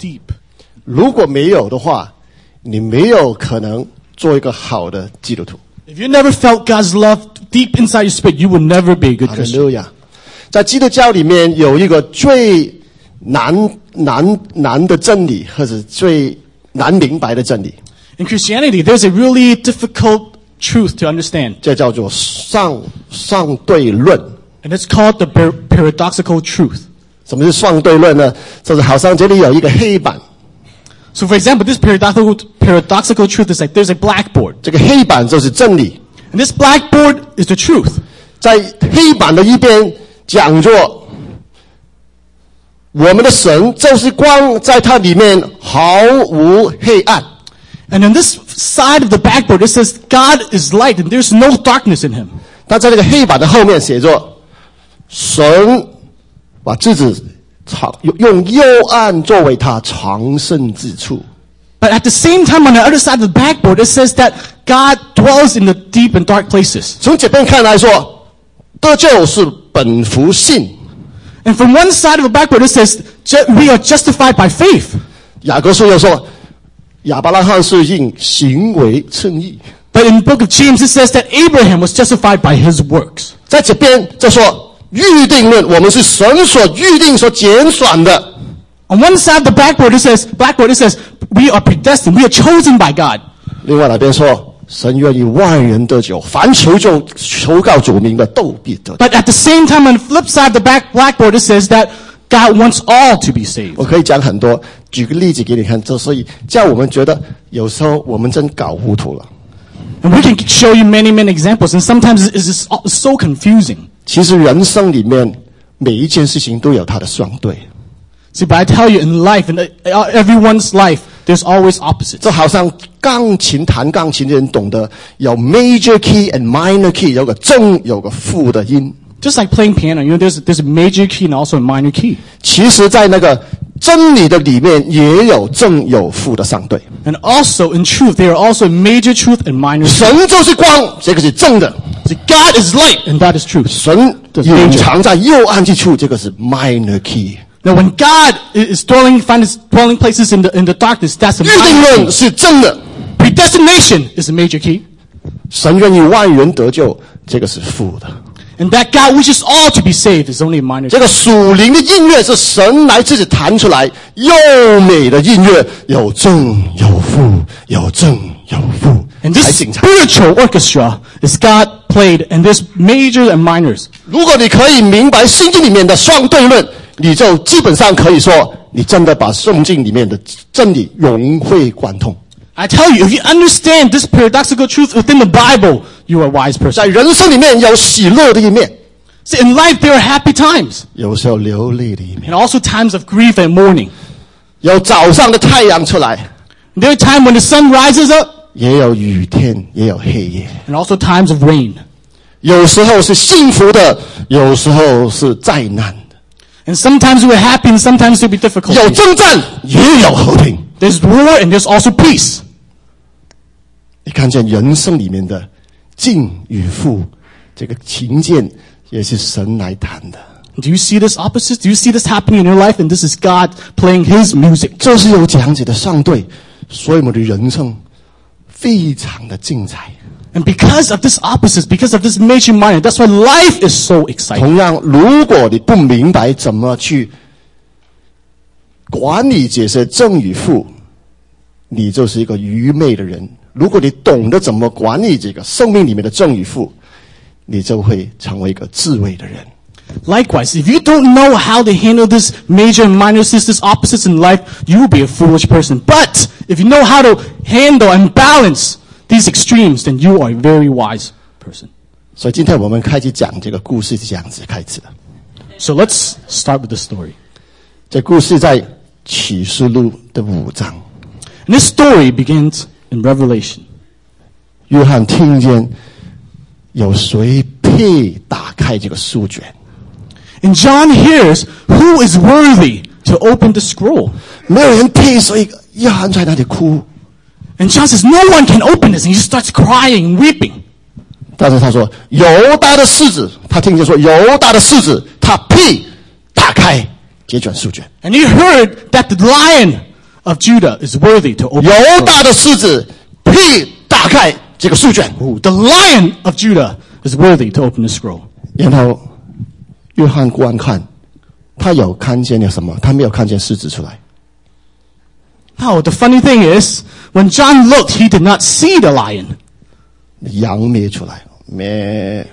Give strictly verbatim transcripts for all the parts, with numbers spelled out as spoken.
deep. 如果没有的话，你没有可能做一个好的基督徒。 If you never felt God's love deep inside your spirit, you will never be a good 哈利 Christian. 路亚！在基督教里面有一个最难难难的真理，或者最难明白的真理， In Christianity, there's a really difficult truth to understand, 这叫做上上对论。 and it's called the par- paradoxical truth. 什么是上对论呢？就是好像这里有一个黑板， So, for example, this paradoxical, paradoxical truth is like there's a blackboard, 这个黑板就是真理， and this blackboard is the truth. 在黑板的一边讲作，我们的神就是光，在它里面毫无黑暗。 And on this side of the backboard, it says God is light, and there's no darkness in him. 但在这个黑板的后面写作，神把自己藏用幽暗作为他藏身之处。 But at the same time, on the other side of the backboard, it says that God dwells in the deep and dark places. 从这边看来说，得救是本乎信。 And from one side of the backboard, it says ju- we are justified by faith. 雅各书又说，亚伯拉罕是因行为称义。 But in the book of James, it says that Abraham was justified by his works. 在这边就说预定论，我们是神所预定、所拣选的。 On one side of the backboard, it says, blackboard, it says we are predestined, we are chosen by God. 另外那边说，神愿意万人得救，凡求救、求告主名的都必得救。 But at the same time, on the flip side of the back blackboard, it says that God wants all to be saved. 我可以讲很多，举个例子给你看，这所以叫我们觉得有时候我们真搞糊涂了。 And we can show you many, many examples, and sometimes it's just so confusing. 其实人生里面每一件事情都有它的相对， See, but I tell you, in life, in everyone's life, there's always opposites. 这好像钢琴弹钢琴的人懂得有 major key and minor key， 有个正有个负的音。 Just like playing piano, you know, there's there's a major key and also a minor key. 其实，在那个真理的里面，也有正有负的相对。 And also, in truth, there are also major truth and minor truth. 神就是光，这个是正的； See, God is light, and that is truth. 神隐藏在幽暗之处，这个是 minor key。 Now, when God is dwelling, find His dwelling places in the in the darkness, that's a 预定 minor 论 key. 是正的， Predestination is a major key, 神愿意万人得救，这个是负的。 and that God wishes all to be saved is only a minor 这 key. 个属灵的音乐是神来自己弹出来，优美的音乐，有正有负，有正有负， And 才 this 精彩。 spiritual orchestra is God played, and there's majors and minors. 如果你可以明白圣经里面的双对论，你就基本上可以说，你真的把圣经里面的真理融会贯通。 I tell you, if you understand this paradoxical truth within the Bible, you are a wise person. 在人生里面有喜乐的一面， See, in life there are happy times, 有时候流泪的一面， and also times of grief and mourning. 有早上的太阳出来， There are times when the sun rises up, 也有雨天，也有黑夜。 and also times of rain. 有时候是幸福的，有时候是灾难的。 And sometimes we're happy, and sometimes there'll be 有 difficulties. 征战，也有和平。 There's war, and there's also peace. 你看见人生里面的进与负，这个情境也是神来谈的。 Do you see this opposite? Do you see this happening in your life? And this is God playing His music. 就是有这样子的相对，所以我们的人生非常的精彩。 And because of this opposites, because of this major minor, that's why life is so exciting. 同样，如果你不明白怎么去管理这些正与负，你就是一个愚昧的人。如果你懂得怎么管理这个生命里面的正与负，你就会成为一个智慧的人。 Likewise, if you don't know how to handle this major and minor sisters opposites in life, you will be a foolish person. But if you know how to handle and balance these extremes, then you are a very wise person. 所以今天我们开始讲这个故事是这样子开始的。 So let's start with the story. 这故事在启示录的五章。 And this story begins in Revelation. 约翰听见有谁配打开这个书卷， And John hears who is worthy to open the scroll. 没有人配，所以约翰在那里哭。 And John says, no one can open this. And he starts crying and weeping. 但是他说犹大的狮子，他听见说犹大的狮子，他配打开这卷书卷。 And he heard that the lion of Judah is worthy to open 犹 the scroll. 大的狮子必打开这个书卷。 Ooh, the Lion of Judah is worthy to open the scroll. 然后约翰观看，他有看见了什么？他没有看见狮子出来。 Oh, the funny thing is, when John looked, he did not see the lion. 羊咩出来，咩？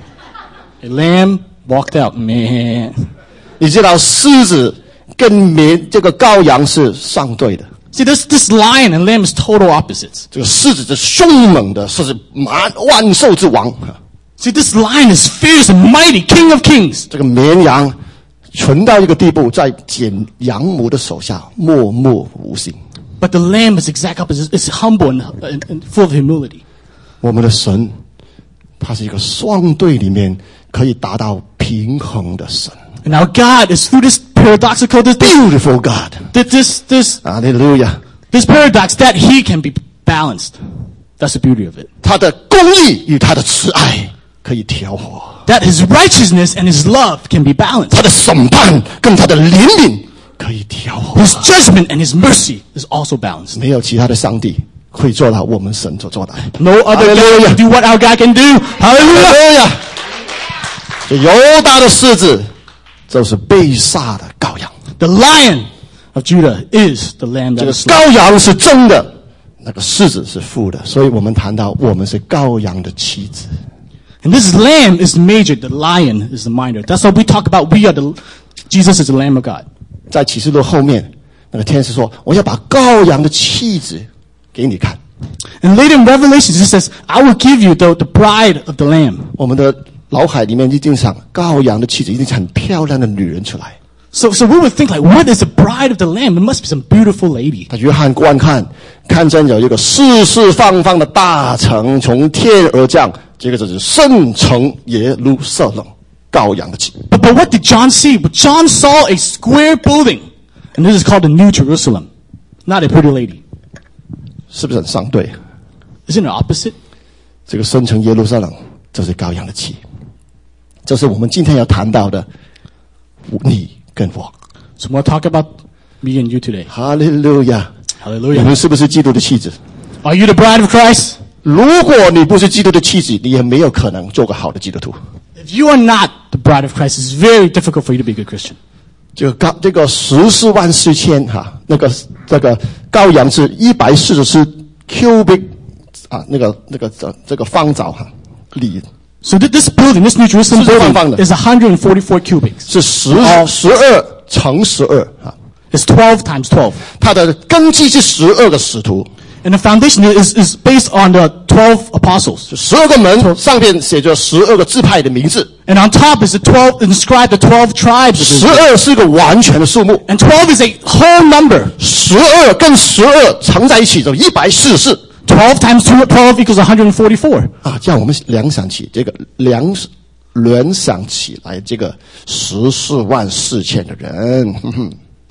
A lamb walked out. Meh. 你知道狮子跟绵这个羔羊是相对的。 See, this, this lion and lamb is total opposites. 这个狮子是凶猛的，是万万兽之王。 See, this lion is fierce and mighty, king of kings. 这个绵羊蠢到一个地步，在剪羊毛的手下默默无心。 But the lamb is exact opposite. It's humble and, and, and full of humility. 我们的神，他是一个双对里面可以达到平衡的神。 And our God is through this paradoxical, this, this, Beautiful God， this, this, 哈利路亚！ this paradox that he can be balanced. That's the beauty of it. 他的公义与他的慈爱可以调和， That his righteousness and his love can be balanced. 他的审判跟他的怜悯可以调和。 His judgment and his mercy is also balanced. 没有其他的上帝会做到我们神所做的。 No other God can do what our God can do. 哈 Hallelujah. 利路亚！这犹大的狮子就是被杀的羔羊， The Lion of Judah is the Lamb 这 that 个 is slain. 羔羊是真的，那个狮子是负的，所以我们谈到我们是羔羊的妻子。 And this Lamb is major. The Lion is the minor. That's what we talk about. We are the Jesus is the Lamb of God. 在启示录后面，那个天使说：“我要把羔羊的妻子给你看。” And later in Revelation, it says, "I will give you the the bride of the Lamb." 我们的脑海里面一定想，羔羊的妻子一定是很漂亮的女人出来。 So, so we would think like, what is the bride of the Lamb? It must be some beautiful lady. 他约翰观看，看见有一个四四方方的大城从天而降，这个就是圣城耶路撒冷，羔羊的妻。 But, but what did John see? But John saw a square building, and this is called the New Jerusalem, not a pretty lady. 是不是很相对？ Isn't it opposite? 这个圣城耶路撒冷就是羔羊的妻，这是我们今天要谈到的你跟我。 So we'll talk about me and you today. 哈利路亚！你 Hallelujah. 们是不是基督的妻子？ Are you the bride of Christ? 如果你不是基督的妻子，你也没有可能做个好的基督徒。 If you are not the bride of Christ, it's very difficult for you to be a good Christian. 这个羔这个十四万四千哈，那个这个羔羊是一百四十四 cubic 啊，那个那个这这个方枣哈里 So th- this building, this New Jerusalem 四四方方的。 building, is one hundred forty-four cubics. 是十十二乘十二啊， It's twelve times twelve. 它的根基是十二个使徒， And the foundation is, is based on the twelve apostles. 十二个门上边写着十二个支派的名字， And on top is the twelve, inscribed the twelve tribes of 十 Israel. 二是一个完全的数目， And twelve is a whole number. 十二跟十二乘在一起就一百四十四 twelve times two, twelve equals one hundred forty-four. 啊，这样我们联想起这个联联想起来这个十四万四千的人，哼哼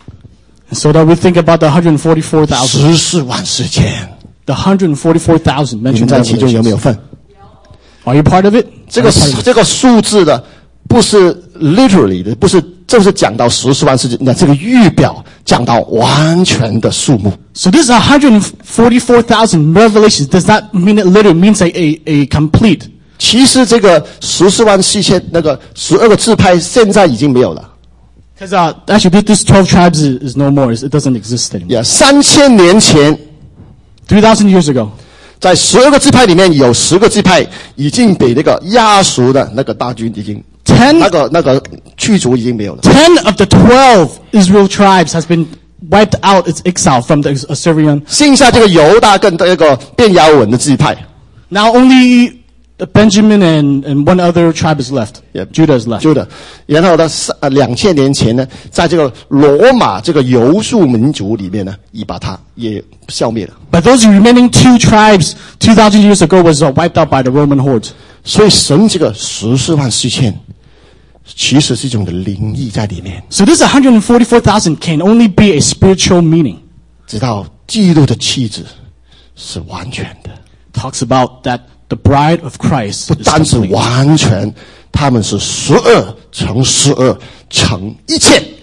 And so that we think about the one hundred forty-four thousand. 十四万四千， The one hundred forty-four thousand 你们 mentioned 在 in 其中有没有 Revelation. 份？ Are you part of it? 这个 Are you part of it? 这个数字的不是 literally 的，不是正是讲到十四万四千，那这个预表讲到完全的数目。 So this one hundred forty-four thousand revelations does not mean it literally means a, a, a complete. 其实这个十四万四千那个十二个支派现在已经没有了。 Because uh, actually this twelve tribes is, is no more. It doesn't exist anymore. 呀，三千年前， three thousand years ago, 在十二个支派里面有十个支派已经被那个亚述的那个大军已经 ten, 那个那个驱逐已经没有了。 ten of the twelve Israel tribes has been wiped out its exile from the Assyrian. 剩下这个犹大跟这个便雅文的支派， Now only Benjamin and, and one other tribe is left. Yep. Judah is left. 就的。然后呢，呃，两千年前呢，在这个罗马这个游牧民族里面呢，已把它也消灭了。 But those remaining two tribes two thousand years ago was uh, wiped out by the Roman hordes. 所以神这个十四万四千，其实是一种的灵意在里面。 So this one hundred forty-four thousand can only be a spiritual meaning. 直到基督的妻子是完全的， Talks about that the bride of Christ 不 is 单是 complete. 完全，他们是十二乘十二乘一千。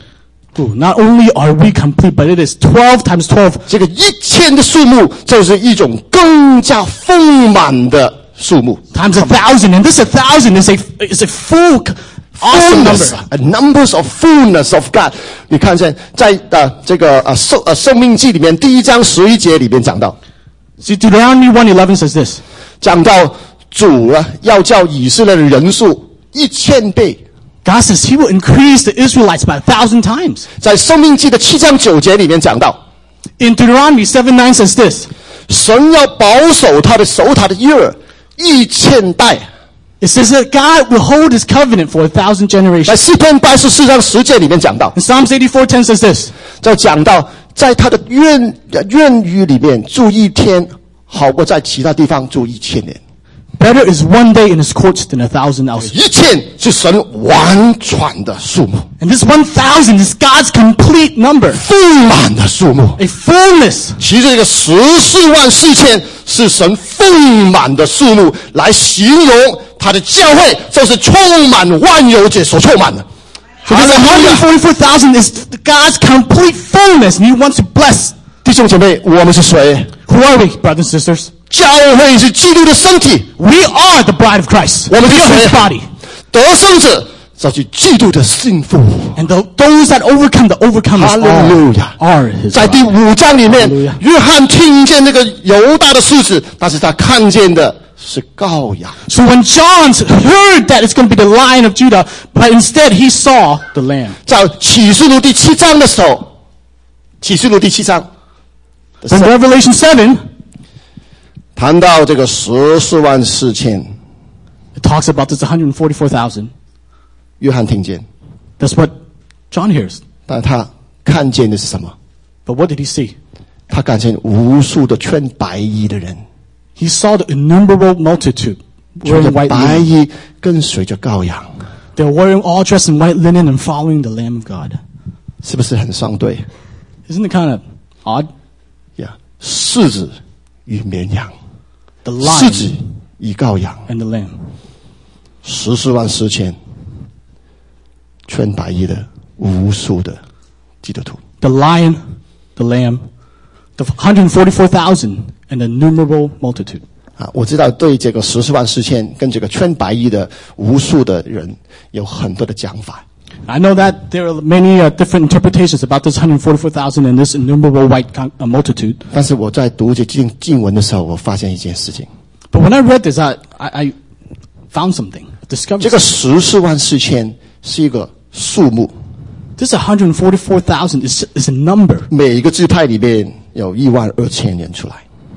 Ooh, not only are we complete, but it is twelve times twelve. 这个一千的数目就是一种更加丰满的数目。 Times a thousand, and this a thousand is a is a full awesome Fullness, number. a numbers of fullness of God。你看见在呃这个呃生呃生命记里面第一章十一节里面讲到， See, Deuteronomy one eleven says this. 讲到主啊要叫以色列的人数一千倍。 God says He will increase the Israelites by a thousand times. 在生命记的七章九节里面讲到， In Deuteronomy seven nine says this. 神要保守他的守他的约一千代。 It says that God will hold His covenant for a thousand 在 generations. 诗篇八十四章十节里面讲到， In Psalms eighty-four ten says this. 就讲到在他的愿愿语里面住一天，好过在其他地方住一千年。 Better is one day in His courts than a thousand elsewhere. 一千是神完全的数目， And this one thousand is God's complete number. 丰满的数目。 A fullness. 其实这个十四万四千是神丰满的数目，来形容他的教会就是充满万有者所充满的。 Because one hundred forty-four thousand is God's complete fullness, and He wants to bless. 弟兄姐妹，我们是谁？ Who are we, brothers and sisters? 教会是基督的身体， We are the bride of Christ. 我 We 们是 are 谁 His body. 得胜者就是基督的幸福。 And the, those that overcome, the overcomers are, Hallelujah. are His 在 body. 第五章里面 Hallelujah. 约翰听见那个犹大的狮子，但是他看见的是羔羊。 So when John heard that it's going to be the Lion of Judah, but instead he saw the Lamb. 在启示录第七章的时候，启示录第七章 In Revelation seven, 谈到这个十四万四千， it talks about this one hundred forty-four thousand. 约翰听见， That's what John hears. 但他看见的是什么？ But what did he see? 他看见无数的穿白衣的人， He saw the innumerable multitude 穿着 wearing white 白 linen. 衣跟随着羔羊， They're wearing all dressed in white linen and following the Lamb of God. 是不是很相对 Isn't it kind of odd? 呀？狮子与绵羊， The 狮子 lion 与羔羊， and the lamb. 十四万四千穿白衣的无数的基督徒。 The lion, the lamb, the one hundred forty-four thousand, and the innumerable multitude. 啊，我知道对这个十四万四千跟这个穿白衣的无数的人有很多的讲法。 I know that there are many uh, different interpretations about this one hundred forty-four thousand and this innumerable white con- uh, multitude. 但是我在读这经经文的时候，我发现一件事情： But when I read this, I, I, I found something, discovered 这个 something. 十四万四千是一个数目， This one hundred forty-four thousand is, is a number. 每一个支派里面有一万二千人出来。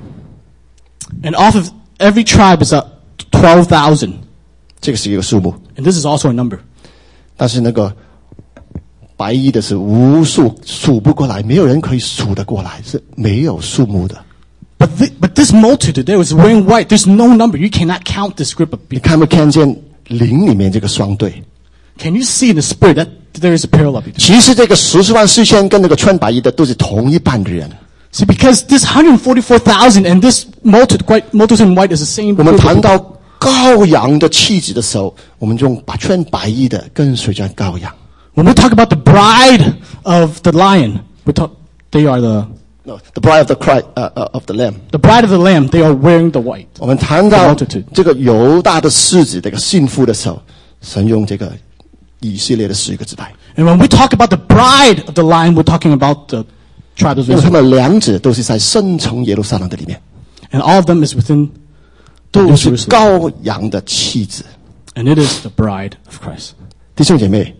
And off of every tribe is a twelve thousand. 这个是一个数目， And this is also a number. 但是那个白衣的是无数，数不过来，没有人可以数得过来，是没有数目的。 But, thi- but this multitude there was wearing white. There's no number. You cannot count this group of 你 people. 看没看见灵里面这个双对？ Can you see in the spirit that there is a parallel between? 其实这个十四万四千跟那个穿白衣的都是同一班的人。 See, because this one hundred forty-four thousand and this multitude, white, multitude in white is the same 我们 group of 谈 people. 到羔羊的气质的时候，我们就把穿白衣的跟随着羔羊。 When we talk about the bride of the lion, we talk, they are the, No, the bride of the Christ, uh, uh, of the Lamb。 the bride of the lamb, they are wearing the white. 我们谈到 The multitude. 这个犹大的狮子这个幸福的时候，神用这个以色列的十个支派， And when we talk about the bride of the lion, we're talking about the tribe of 因为他 Israel. 们两者都是在圣城耶路撒冷的里面， And all of them is within the 都 New 是 Jerusalem. 羔羊的妻子。 And it is the bride of Christ. 弟兄姐妹，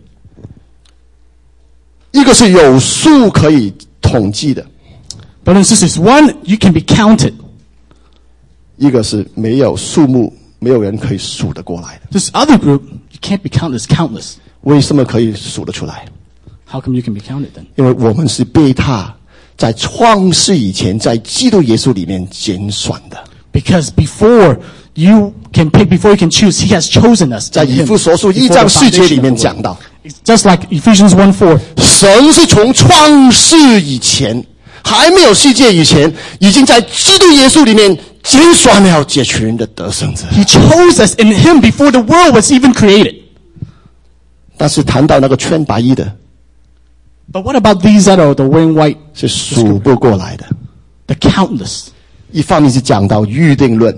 一个是有数可以统计的， Brothers and sisters, one, you can be counted. 一个是没有数目，没有人可以数得过来的。 This other group, you can't be counted. It's countless. 为什么可以数得出来？ How come you can be counted then? 因为我们是被他在创世以前，在基督耶稣里面拣选的。 Because before you can pick, before you can choose, He has chosen us. 在 in 以 Him 弗所书 before 一 the 章四节 foundation 里 of 面 the 讲 world. 到， It's just like Ephesians one four. 神是从创世以前，还没有世界以前，已经在基督耶稣里面拣选了这群人的得胜者。 He chose us in Him before the world was even created. 但是谈到那个穿白衣的， But what about these that are the wearing white? 是数不过来的。 The countless. 一方面是讲到预定论，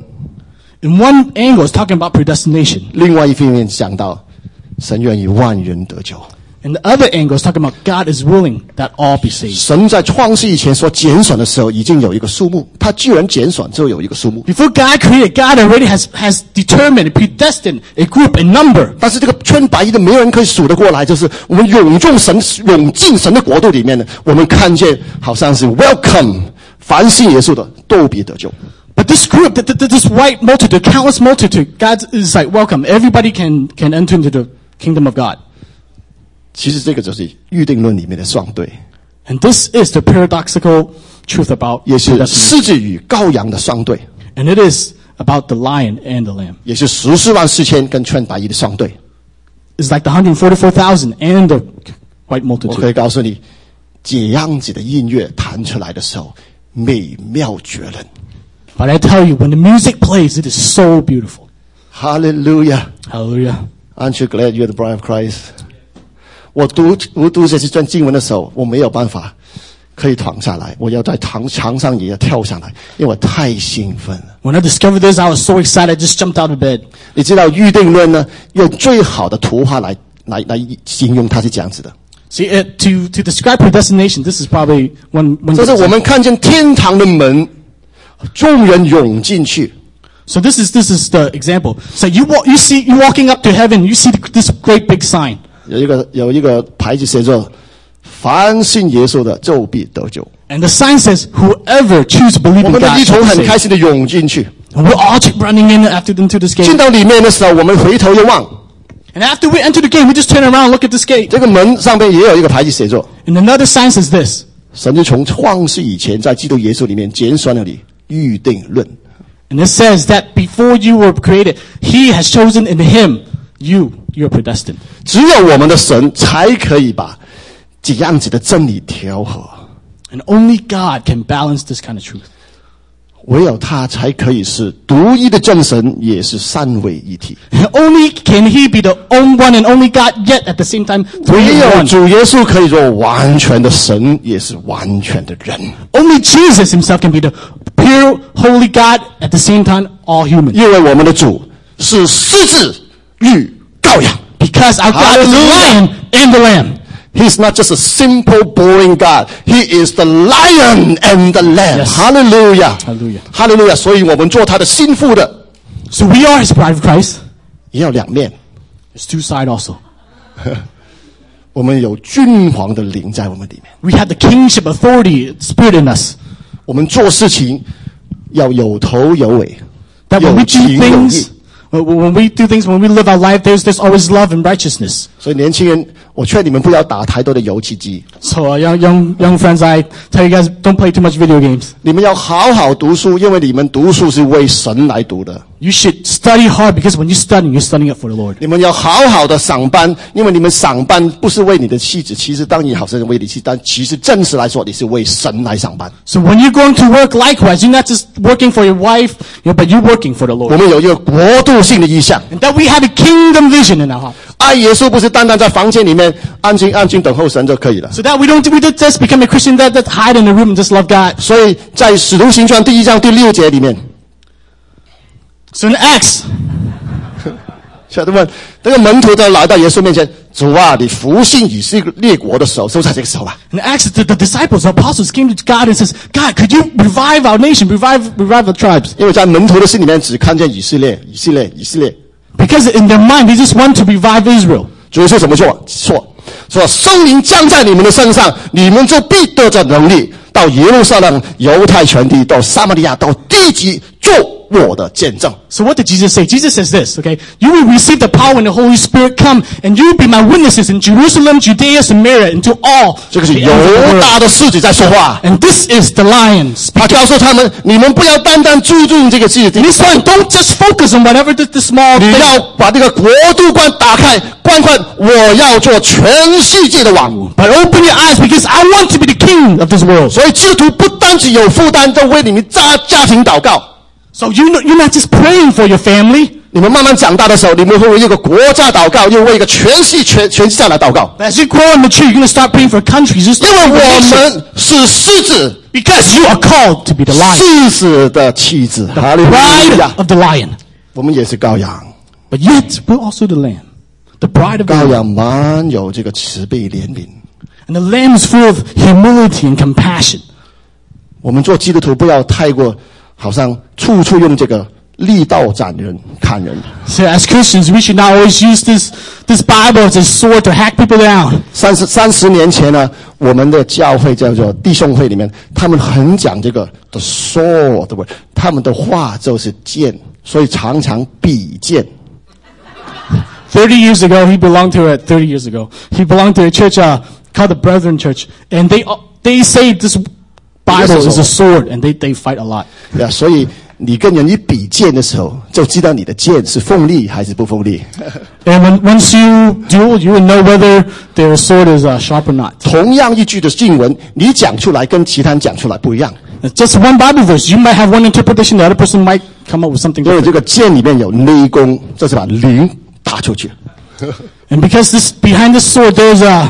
In one angle, it's talking about predestination. 另外一方面讲到神愿意万人得救。 And the other angle is talking about God is willing that all be saved. 神在创世以前所拣选的时候，已经有一个数目，他既然拣选，就有一个数目。 Before God created, God already has, has determined, predestined a group, a number. 但是这个圈白衣的没有人可以数得过来，就是我们涌进神涌进神的国度里面呢，我们看见好像是 welcome， 凡信耶稣的都必得救。 But this group, th- th- this white multitude, countless multitude, God is like, welcome. Everybody can, can enter into the kingdom of God. 其实这个就是预定论里面的双对， And this is the paradoxical truth about 也是 predestination. 狮子与羔羊的双对， And it is about the lion and the lamb. 也是十四万四千跟圈白衣的双对。 It's like the one hundred forty-four thousand and the white 我可 multitude. 以告诉你，这样子的音乐弹出来的时候，美妙绝伦。 But I tell you, when the music plays, it is so beautiful. Hallelujah! Hallelujah. Aren't you glad you're the bride of Christ? 我读我读这些段经文的时候，我没有办法可以躺下来，我要在床床上也要跳下来，因为我太兴奋了。 When I discovered this, I was so excited, I just jumped out of bed. 你知道预定论呢，用最好的图画来来来形容它是这样子的， See, uh, to, to describe predestination, this is probably one, one 就是我们看见天堂的门，众人涌进去。 So this is, this is the example. So you walk, you see, you walking up to heaven, you see the, this great big sign. 有一个有一个牌子写着“凡信耶稣的，就必得救 And the sign says, whoever chooses to believe ”。 我 in 们的 God 一 shall 同 be 很开 saved. 心的涌进去， And we're all keep running in after into this 进 gate. 到里面的时候，我们回头一望， And after we enter the gate, we just turn around and look at this gate. 这个门上面也有一个牌子写着 And another sign says this. 神就从创世以前，在基督耶稣里面拣选了你，预定论。 And it says that before you were created, He has chosen in Him, you, you're predestined. 只有我们的神才可以把这样子的真理调和， And only God can balance this kind of truth. 唯有他才可以是独一的真神，也是三位一体。 And only can He be the only one and only God, yet at the same time, 唯 three in 有 one. 主耶稣可以做完全的神，也是完全的人。 Only Jesus Himself can be the pure, holy God, at the same time, all human. 因为我们的主是狮子与羔羊。 Because our God is the lion and the lamb. He's not just a simple, boring God. He is the lion and the lamb. Yes. Hallelujah. Hallelujah. Hallelujah. 所以我们做他的心腹的， So we are His bride of Christ. 也有两面。 There's two sides also. 我们有君王的灵在我们里面， We have the kingship authority spirit in us. 我们做事情要有头有尾， That when 有 we 情 do 有义 things, when when we do things, when we live our life, there's, there's always love and righteousness. 所以年轻人，我劝你们不要打太多的游戏机， So uh, young, young, young friends, I tell you guys, don't play too much video games. 你们要好好读书，因为你们读书是为神来读的。 You should study hard because when you study, you're studying it for the Lord. 你们要好好的上班，因为你们上班不是为你的妻子，其实当你好像为你妻子，但其实正式来说，你是为神来上班。 So when you're going to work, likewise, you're not just working for your wife, you know, but you're working for the 我 Lord. 们有一个国度性的意向， And that we have a kingdom vision in our heart. 爱耶稣不是单单在房间里面安静安静等候神就可以了。 So that we don't, we don't just become a Christian that, that hide in a room and just love God. 所以在使徒行传第一章第六节里面， So in Acts, 小弟们，这个门徒都来到耶稣面前，主啊，你复兴以色列国的时候，就在这个时候吧。 in Acts, the, the disciples, the apostles came to God and says, God, could you revive our nation, revive, revive the tribes? 因为在门徒的心里面只看见以色列，以色列，以色列。 Because in their mind, they just want to revive Israel. 主耶稣怎么做？说说圣灵降在你们的身上，你们就必得着能力，到耶路撒冷、犹太全地，到撒玛利亚，到地极，做我的见证。 So what did Jesus say? Jesus says this, okay? You will receive the power when the Holy Spirit come, and you will be my witnesses in Jerusalem, Judea, Samaria, and to all 这个是 the 犹 ends of the world. 大的狮子在说话。 And this is the lion. 他告诉他们：你们不要单单注重这个自己的 And this one, don't just focus on whatever the, the small 你 thing. 要把这个国度观打开，观看我要做全世界的王。 But open your eyes because I want to be the king of this world. 所以基督徒不单只有负担，都为你们家家庭祷告。 So you know, you're not just praying for your family. 你们慢慢长大的时候，你们会为一个国家祷告，又为一个全系全全世界来祷告。 But as you grow and mature, you're going to start praying for countries. You 因 start 为 praying for 我 nations. 们是狮子， Because you are called to be the lion, 狮子的妻子。哈利路 bride 亚！ of the lion. 我们也是羔羊， But yet, we're also the lamb, the bride of the 羔 lamb. 羊满有这个慈悲怜悯。 And the lamb is full of humility and compassion. 我们做基督徒不要太过，好像处处用这个利刀斩人、砍人。 So as Christians, we should not always use this, this Bible as a sword to hack people down. 三十三十年前呢，我们的教会叫做弟兄会里面，他们很讲这个 the sword， 对不对？他们的话就是剑，所以常常比剑。 Thirty years ago, he belonged to a, thirty years ago, he belonged to a church uh, called the Brethren Church. And they, uh, they say this Bible is a sword, and they, they fight a lot. 呀，所以你跟人一比剑的时候，就知道你的剑是锋利还是不锋利。 And when, once you duel, you will know whether their sword is uh, sharp or not. 同样一句的经文，你讲出来跟其他人讲出来不一样， It's just one Bible verse. You might have one interpretation, the other person might come up with something 因为 different. 这个剑里面有内功，这是把灵打出去。 And because this behind this sword, there's a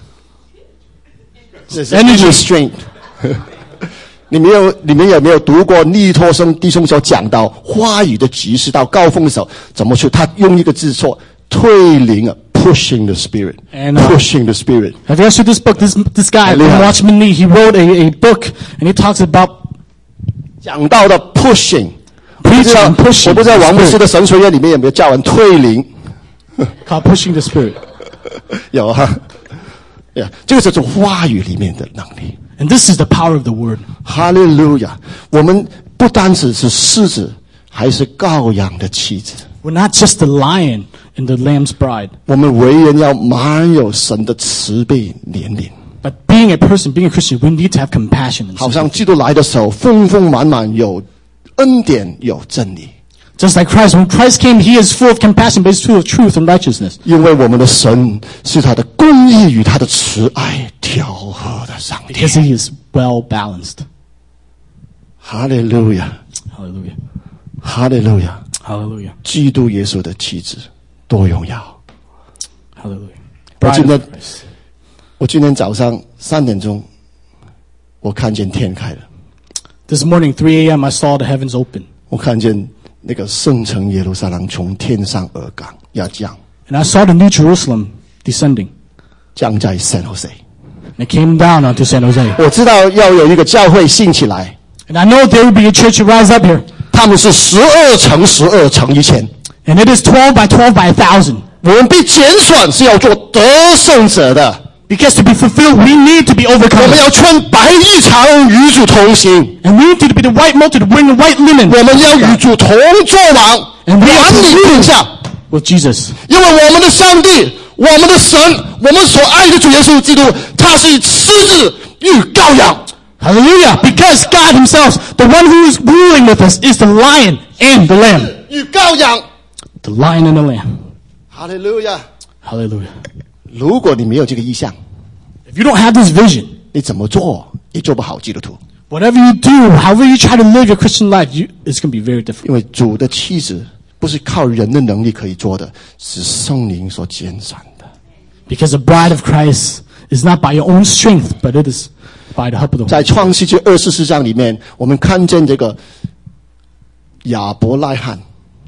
Energy strength 你们有你们有没有读过利托生弟兄所讲到话语的局势到高峰的时候怎么去？他用一个字说退灵啊 ，pushing the spirit， And, uh, pushing the spirit。 Have you guys read this book? This this guy, Hallelujah. Watchman Nee, he wrote a, a book, and he talks about 讲到的 pushing， 我不知道 preaching, pushing. 我不知道王牧师的神学院里面有没有教人退灵？ called pushing the spirit. 有哈，呀，这个就是话语里面的能力。 And this is the power of the word. 哈利路亚！我们不单只是狮子，还是羔羊的妻子。 We're not just the lion and the lamb's bride, 我们为人要满有神的慈悲怜悯， but being a person, being a Christian, we need to have compassion and 好 sympathy. 像基督来的时候，丰丰满满有恩典，有真理。 Just like Christ, when Christ came, he is full of compassion, but he's full of truth and righteousness. 因为我们的神是他的公义与他的慈爱调和的上帝。 Because he is well balanced. 哈利路亚， Hallelujah. 哈利路亚！ Hallelujah. 基督耶稣的妻子多荣耀。 Hallelujah. 我 Bride 今 of 天 Christ. 我今天早上三点钟，我看见天开了， This morning, three a.m., I saw the heavens open. 我看见那个圣城耶路撒冷从天上而降，要降， And I saw the new Jerusalem descending. 降在San Jose。 And it came down onto San Jose. 我知道要有一个教会兴起来， And I know there will be a church to rise up here. 他们是十二乘十二乘一千。 And it is twelve by twelve by a thousand. 我们被拣选是要做得胜者的， Because to be fulfilled, we need to be 我们 overcome. 要穿白衣裳与主同行， And we need to be the white multitude, wearing the white linen. 我们要与主同作王， And we 管 are 理 to 天下。 with Jesus. 因为我们的上帝，我们的神，我们所爱的主耶稣基督，他是狮子与羔羊。 Hallelujah. Because God himself, the one who is ruling with us, is the lion and the lamb. 与羔羊， The lion and the lamb. 哈利路亚！ Hallelujah. 如果你没有这个意向， If you don't have this vision, 你怎么做也做不好基督徒。 whatever you do, however you try to live your Christian life, you, it's going to be very different. 因为主的妻子不是靠人的能力可以做的，是圣灵所拣选的。 Because the bride of Christ is not by your own strength, but it is by the help of the 在 Holy Spirit. 创世纪二十四章里面，我们看见这个亚伯拉罕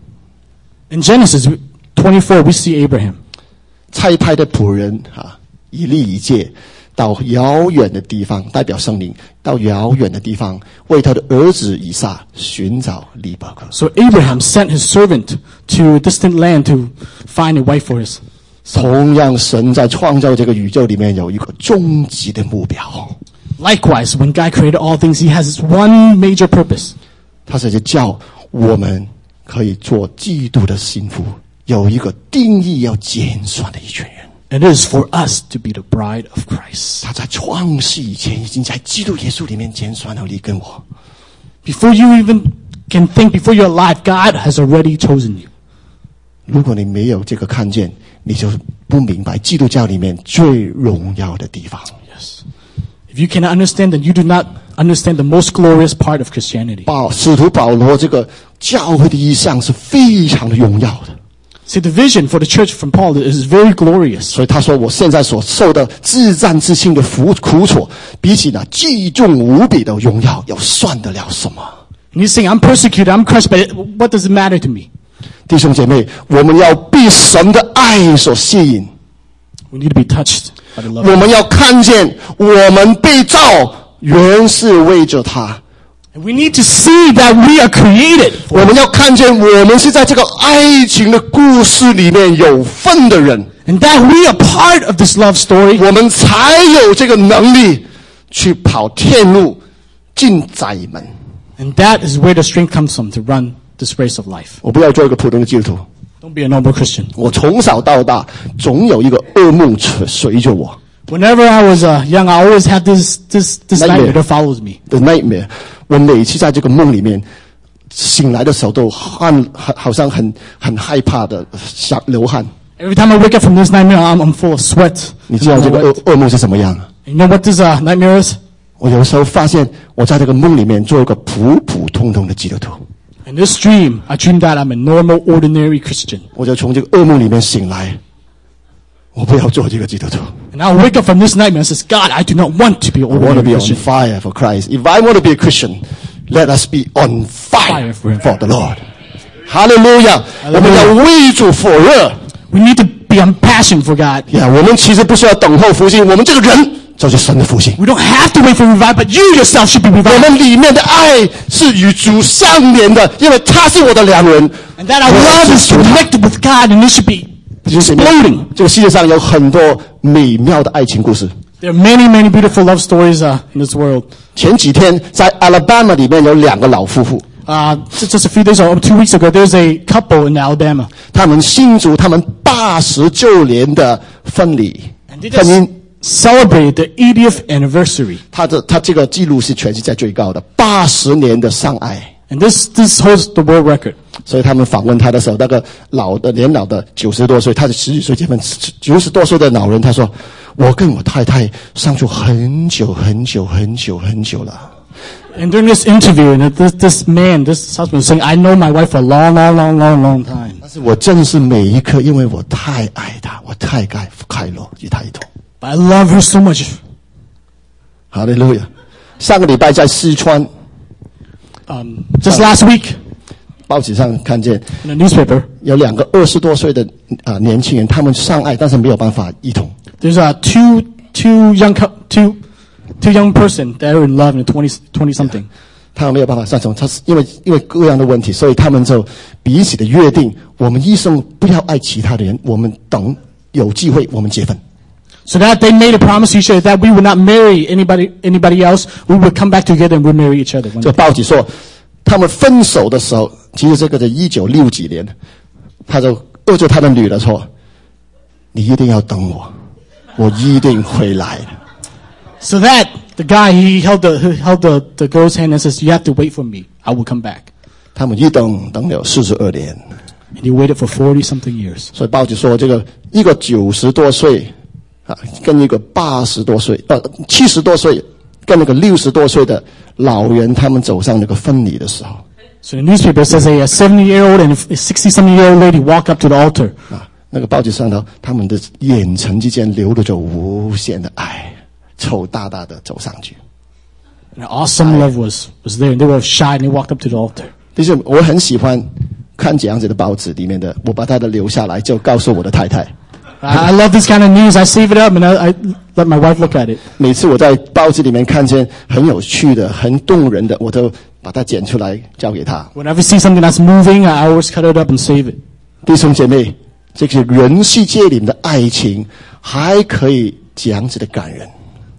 In Genesis twenty-four, we see Abraham. 差派的仆人啊，以利以借到遥远的地方，代表圣灵到遥远的地方，为他的儿子以撒寻找利百加。 So Abraham sent his servant to a distant land to find a wife for his son. 同样，神在创造这个宇宙里面有一个终极的目标， Likewise, when God created all things, he has this one major purpose. 他是叫我们可以做基督的心腹，有一个定义要拣选的一群人。 It is for us to be the bride of Christ. 他在创世以前已经在基督耶稣里面拣选了你跟我。 Before you even can think, before you're alive, God has already chosen you. 如果你没有这个看见，你就不明白基督教里面最荣耀的地方。 Yes. If If you cannot understand, then you do not understand the most glorious part of Christianity. 保使徒保罗这个教会的意象是非常的荣耀的， See, the vision for the church from Paul is very glorious. 所以他说我现在所受的自战自信的苦苦楚，比起那巨重无比的荣耀，又算得了什么？ And he's saying, I'm persecuted, I'm crushed, but it, what does it matter to me? 弟兄姐妹，我们要被神的爱所吸引， We need to be touched by the love 我 of 们 God. 要看见我们被造原是为着他， And we need to see that we are created. 我们要看见我们是在这个爱情的故事里面有份的人， And that we are part of this love story. 我们才有这个能力去跑天路进窄门。 And that is where the strength comes from to run this race of life. 我不要做一个普通的基督徒， Don't be a normal Christian. 我从小到大总有一个噩梦随着我 Whenever I was uh, young, I always had this this this Nightmare. nightmare that follows me. 的 nightmare。我每次在这个梦里面醒来的时候，都汗很好像很很害怕的想流汗。 Every time I wake up from this nightmare, I'm, I'm full of sweat. 你知道这个噩噩梦是什么样？ You know what this uh, nightmare is? 我有时候发现我在这个梦里面做一个普普通通的基督徒， In this dream, I dreamed that I'm a normal, ordinary Christian. 我就从这个噩梦里面醒来，我不要做这个基督徒。 And I wake up from this nightmare and says, God, I do not want to be an I want to ordinary be on Christian. fire for Christ. If I want to be a Christian, let us be on fire Fire for him. for the Lord. 哈利路亚！我们要为主火热。 We need to be on passion for God. 呀，我们其实不需要等候复兴，我们这个人就是神的复兴。 We don't have to wait for revival, but you yourself should be 我 revived. 们里面的爱是与主相连的，因为他是我的良人。 And that our love is connected with God, and it should be 就是你 exploding. 这个世界上有很多美妙的爱情故事。 There are many, many beautiful love stories uh, in this world. 前几天在 Alabama 里面有两个老夫妇， Uh, just, just a few days or two weeks ago, there's a couple in Alabama. 他们庆祝他们八十周年的婚礼 And they 婚 just 姻。 celebrated the eightieth anniversary. 他的他这个记录是全世界最高的，八十年的相爱。 And this, this holds the world record. 所以他们访问他的时候，那个老的年老的九十多岁，他是十几岁结婚，九十多岁的老人，他说：“我跟我太太相处很久很久很久很久了。 And during this interview, and this, this man, this husband was saying, I know my wife for a long, long, long, long, long time. 但是我珍视每一刻，因为我太爱她，我太快快乐与她一同。 But I love her so much. 哈利路亚！上个礼拜在四川 Um, just last week, 报纸上看见 in a newspaper, 有两个二十多岁的啊、呃、年轻人，他们相爱，但是没有办法一同。 there's uh, two, two young, cou- two, two young person that are in love in the twenty, twenty something. 他们没有办法上床，他是因为因为各样的问题，所以他们就彼此的约定：我们一生不要爱其他的人，我们等有机会我们结婚。 So that they made a promise to each other that we would not marry anybody, anybody else. We would come back together and we'd marry each other. One 这 day. 报纸说，他们分手的时候，其实这个在一九六几年，他就握着他的女儿说：“你一定要等我，我一定回来。” So that the guy, he held the, he held the, the girl's hand and says, you have to wait for me. I will come back. 他们一等等了四十二年， And he waited for forty something years. 所以报纸说，这个一个九十多岁啊，跟一个八十多岁呃七十多岁，跟那个六十多岁的老人，他们走上那个婚礼的时候 So the newspaper says a seventy year old and a sixty something year old lady walk up to the altar. 啊，那个报纸上头，他们的眼神之间流露着无限的爱，丑大大的走上去。 And awesome love was, was there. And they were shy and they walked up to the altar. 但是我很喜欢看这样子的报纸里面的，我把它的留下来，就告诉我的太太。 I I love this kind of news. I save it up and I, I let my wife look at it. 每次我在报纸里面看见很有趣的、很动人的，我都把它剪出来交给她。 Whenever I see something that's moving, I always cut it up and save it. 弟兄姐妹，这个人世界里面的爱情还可以这样子的感人。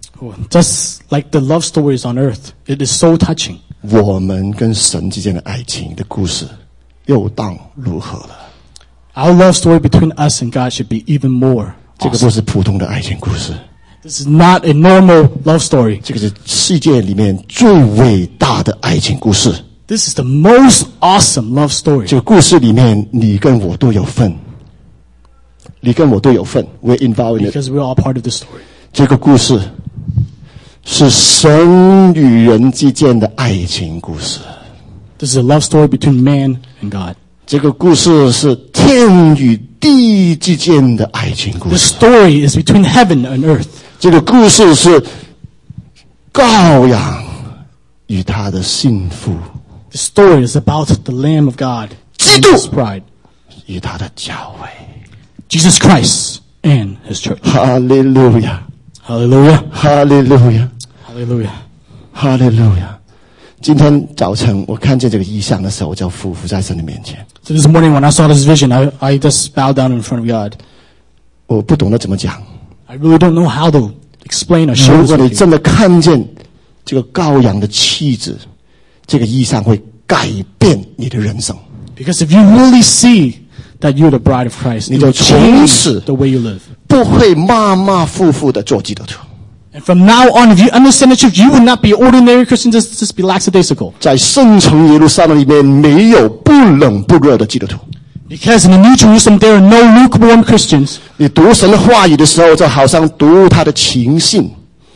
Just like the love stories on earth, it is so touching. 我们跟神之间的爱情的故事又当如何了？ Our love story between us and God should be even more 这个 awesome. 不是普通的爱情故事， This is not a normal love story. 这个是世界里面最伟大的爱情故事。 This is the most awesome love story. 这个故事里面，你跟我都有份，你跟我都有份。We're involved in it. Because we're all part of the story. 这个故事是神与人之间的爱情故事。 This is a love story between man and God. 这个故事是天与地之间的爱情故 The 事。 story is between heaven and earth. 这个故事是羔羊与他的信妇， The story is about the Lamb of God 基 and 督 His bride, 与他的教会。 Jesus Christ and His church. 哈利路亚， Hallelujah. 哈利路亚， Hallelujah. 哈利路亚。今天早晨我看见这个异象的时候，我就俯伏在神的面前。 So this morning when I saw this vision, I, I just bowed down in front of God. 我不懂得怎么讲。 I really don't know how to explain or share 如 this 果你 with you. 真的看见这个羔羊的气质，这个异象会改变你的人生。 Because if you really see that you're the bride of Christ, 你 it 就 will 从 change 此 the way you live. 不会马马虎虎的做基督徒。 And from now on, if you understand the truth, you will not be ordinary Christians, just, just be lackadaisical. 在圣城耶路撒冷里面，没有不冷不热的基督徒。 Because in the New Jerusalem, there are no lukewarm Christians. 你读神的话语的时候，就好像读他的情信。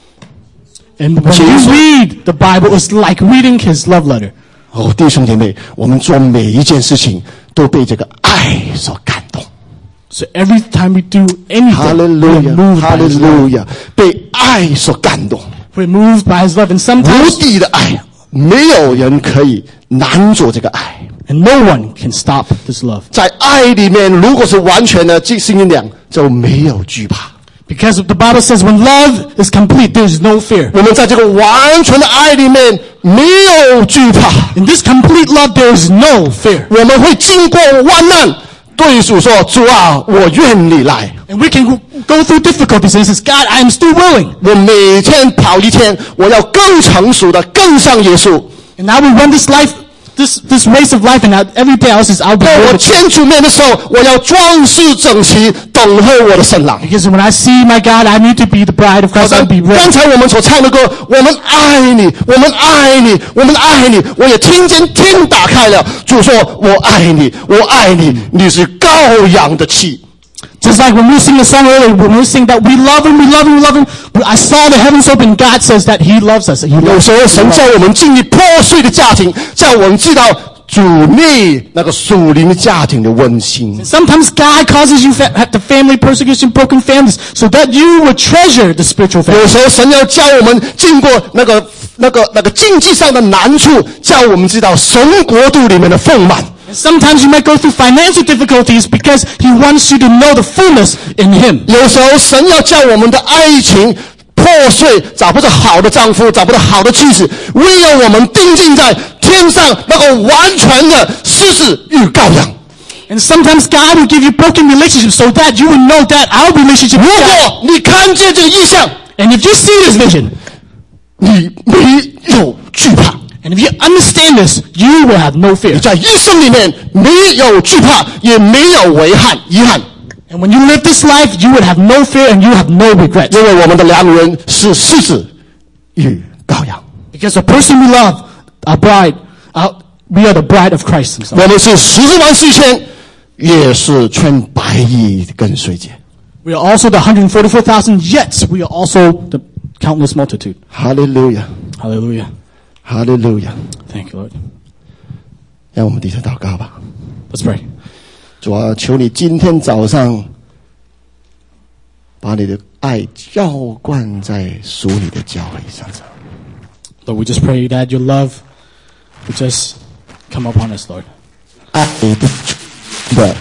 And when you read the Bible, it's like reading His love letter. 哦，弟兄姐妹，我们做每一件事情都被这个爱所感动。 So every time we do 哈利 anything, 路 we're 亚， moved 哈 by 利 His 路 love. 亚，被爱所感动。 We're moved by His love. And 无 sometimes, 底的爱，没有人可以拦阻这个爱。 and no one can stop this love. 在爱里面，如果是完全的信心量，就没有惧怕。 Because the Bible says when love is complete, there is no fear. 我们在这个完全的爱里面，没有惧怕。 In this complete love, there is no fear. 我们会经过患难，对主说：“主啊，我愿你来。 And we can go- go through difficulties and says, God, I am still willing. 我每天跑一天，我要更成熟的，更像耶稣。 And I will run this life, this, this race of life, and I, every day else is I'll be 在我 able to. 见主面的时候，我要装饰整齐，等候我的圣郎。” Because when I see my God, I need to be the bride of 好 Christ. 像 I'll be 刚 ready. 才我们所唱的歌，我们爱你，我们爱你，我们爱你。我也听见天打开了，主说：“我爱你，我爱你，你是羔羊的妻。” Just like when we sing the song earlier, when we sing that we love Him, we love Him, we love Him. I saw the heavens open. God says that He loves us. He 有 loves 时候 us. 神叫我们经历破碎的家庭，叫我们知道主内那个属灵家庭的温馨。 Sometimes God causes you to have the family persecution, broken families, so that you will treasure the spiritual 有 family. 时候神要教我们经过那个那个那个经济上的难处，叫我们知道神国度里面的丰满。 And sometimes you might go through financial difficulties because He wants you to know the fullness in Him. 有时候神要叫我们的爱情破碎，找不到好的丈夫，找不到好的妻子，唯有我们定睛在天上那个完全的狮子与羔羊。 And sometimes God will give you broken relationships so that you will know that our relationship 如 with God. 果你看见这个意象， And if you see this vision, 你没有惧怕， and if you understand this, you will have no fear. 你在一生里面没有惧怕，也没有遗憾遗憾， And when you live this life, you would have no fear and you have no regret. 因为我们的良人是狮子与羔羊， Because the person we love, our bride, our, we are the bride of Christ Himself. 我们是十万四千，也是全百亿跟随者。 We are also the one hundred forty-four thousand, yet we are also the countless multitude. 哈利路亚， Hallelujah. 哈利路亚！ Thank you, Lord. 让我们低头祷告吧。 Let's pray. 主啊，求你今天早上把你的爱浇灌在属你的教会上。 Lord, we just pray that your love would just come upon us, Lord. 爱的的，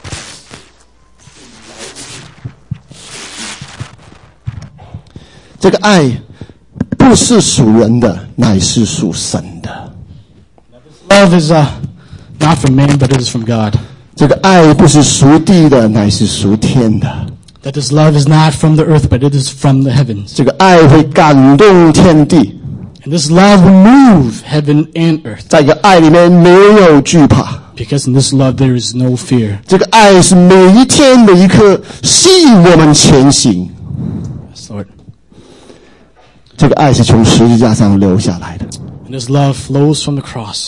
这个爱不是属人的，乃是属神的。 Love is uh, not from man, but it is from God. 这个爱不是属地的，乃是属天的。 That this love is not from the earth, but it is from the heavens. 这个爱会感动天地， And this love will move heaven and earth. 在这个爱里面没有惧怕。 Because in this love there is no fear. 这个爱是每一天每一刻吸引我们前行。 Yes, Lord. 这个爱是从十字架上流下来的。 And this love flows from the cross.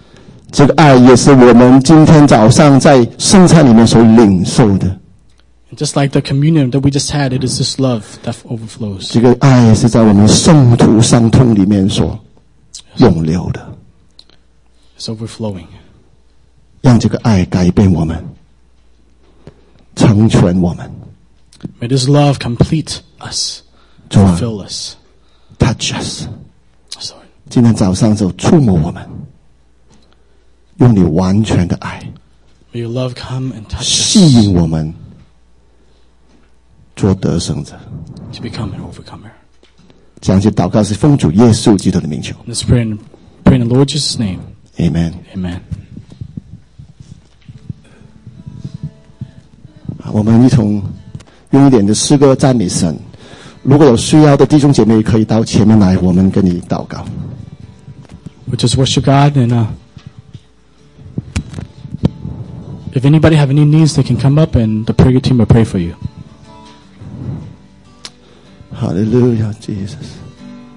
这个爱也是我们今天早上在圣餐里面所领受的。 Just like the communion that we just had, it is this love that overflows. 这个爱是在我们圣徒伤痛里面所涌流的。 It's overflowing. 让这个爱改变我们，成全我们。 May this love complete us, 主啊 fulfill us. touch us， Sorry. 今天早上就触摸我们，用你完全的爱 May your love come and touch 吸 us 引我们，做得胜者。 to become an overcomer. 这样去祷告是奉主耶稣基督的名求 Let's pray in, pray in the Lord Jesus' name. ，Amen。 Amen. 我们一同用一点的诗歌赞美神。如果有需要的弟兄姐妹，可以到前面来，我们跟你祷告。 We'll just worship God, and uh, if anybody have any needs, they can come up, and the prayer team will pray for you. Hallelujah, Jesus.